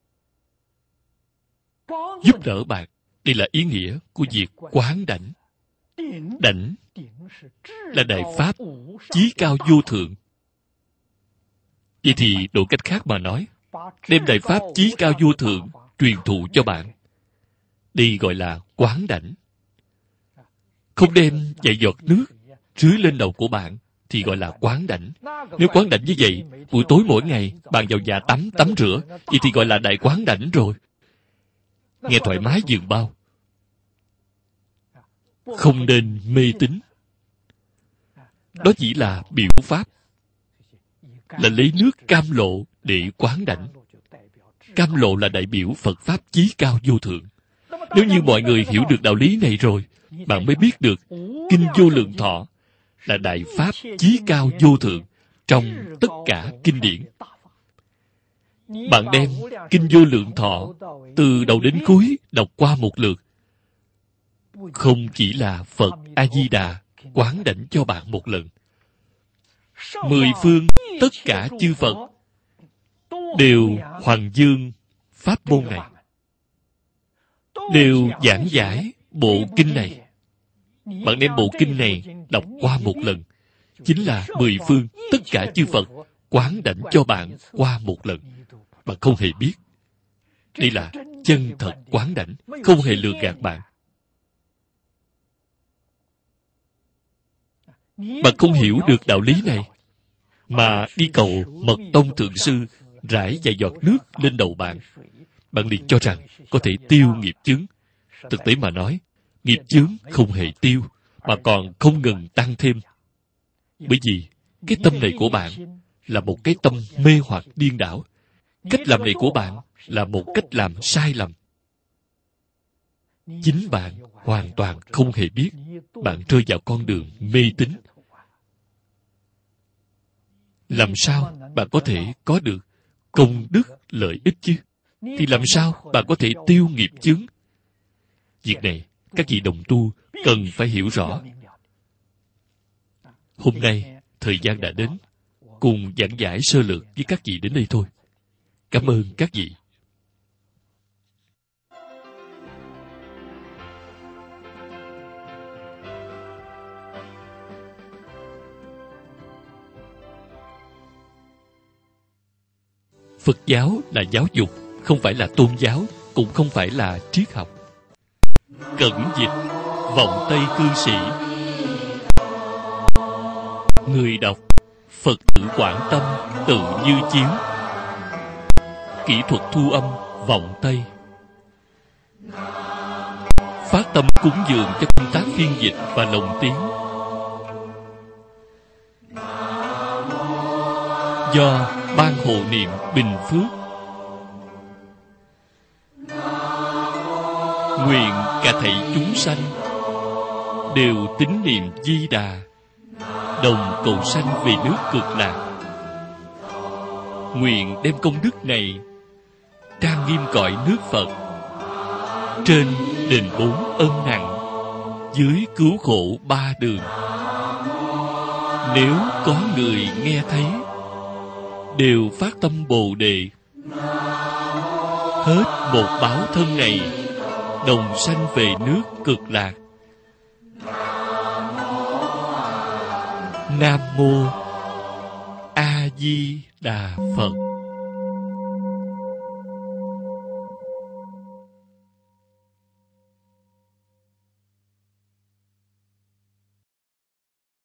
A: giúp đỡ bạn. Đây là ý nghĩa của việc quán đảnh. Đảnh là đại pháp chí cao vô thượng. Vậy thì đổi cách khác mà nói, đem đại pháp chí cao vô thượng truyền thụ cho bạn, đây gọi là quán đảnh. Không đem vài giọt nước rưới lên đầu của bạn thì gọi là quán đảnh. Nếu quán đảnh như vậy, buổi tối mỗi ngày bạn vào nhà tắm rửa, vậy thì gọi là đại quán đảnh rồi. Nghe thoải mái dường bao. Không nên mê tín. Đó chỉ là biểu pháp, là lấy nước cam lộ để quán đảnh. Cam lộ là đại biểu Phật Pháp chí cao vô thượng. Nếu như mọi người hiểu được đạo lý này rồi, bạn mới biết được Kinh Vô Lượng Thọ là đại pháp chí cao vô thượng trong tất cả kinh điển. Bạn đem Kinh Vô Lượng Thọ từ đầu đến cuối đọc qua một lượt, không chỉ là Phật A-di-đà quán đảnh cho bạn một lần. 10 phương tất cả chư Phật đều hoằng dương pháp môn này, đều giảng giải bộ kinh này. Bạn đem bộ kinh này đọc qua một lần, chính là 10 phương tất cả chư Phật quán đảnh cho bạn qua một lần. Bạn không hề biết. Đây là chân thật quán đảnh, không hề lừa gạt bạn. Bạn không hiểu được đạo lý này, mà đi cầu Mật Tông Thượng Sư rải vài giọt nước lên đầu bạn, bạn liền cho rằng có thể tiêu nghiệp chướng. Thực tế mà nói, nghiệp chướng không hề tiêu, mà còn không ngừng tăng thêm. Bởi vì cái tâm này của bạn là một cái tâm mê hoặc điên đảo. Cách làm này của bạn là một cách làm sai lầm. Chính bạn hoàn toàn không hề biết bạn rơi vào con đường mê tín. Làm sao bạn có thể có được công đức lợi ích chứ? Thì làm sao bạn có thể tiêu nghiệp chướng? Việc này các vị đồng tu cần phải hiểu rõ. Hôm nay thời gian đã đến, cùng giảng giải sơ lược với các vị đến đây thôi. Cảm ơn các vị. Phật giáo là giáo dục, không phải là tôn giáo, cũng không phải là triết học. Cẩn dịch vọng Tây cư sĩ. Người đọc Phật tử quảng tâm tự như chiếu. Kỹ thuật thu âm vọng Tây. Phát tâm cúng dường cho công tác phiên dịch và lồng tiếng. Do Ban Hộ Niệm Bình Phước. Nguyện cả thảy chúng sanh đều tín niệm Di Đà, đồng cầu sanh về nước Cực Lạc. nguyện đem công đức này trang nghiêm cõi nước Phật, trên đền 4 ân nặng, dưới cứu khổ 3 đường. Nếu có người nghe thấy, đều phát tâm Bồ Đề, hết một báo thân này, đồng sanh về nước Cực Lạc. Nam Mô A Di Đà Phật.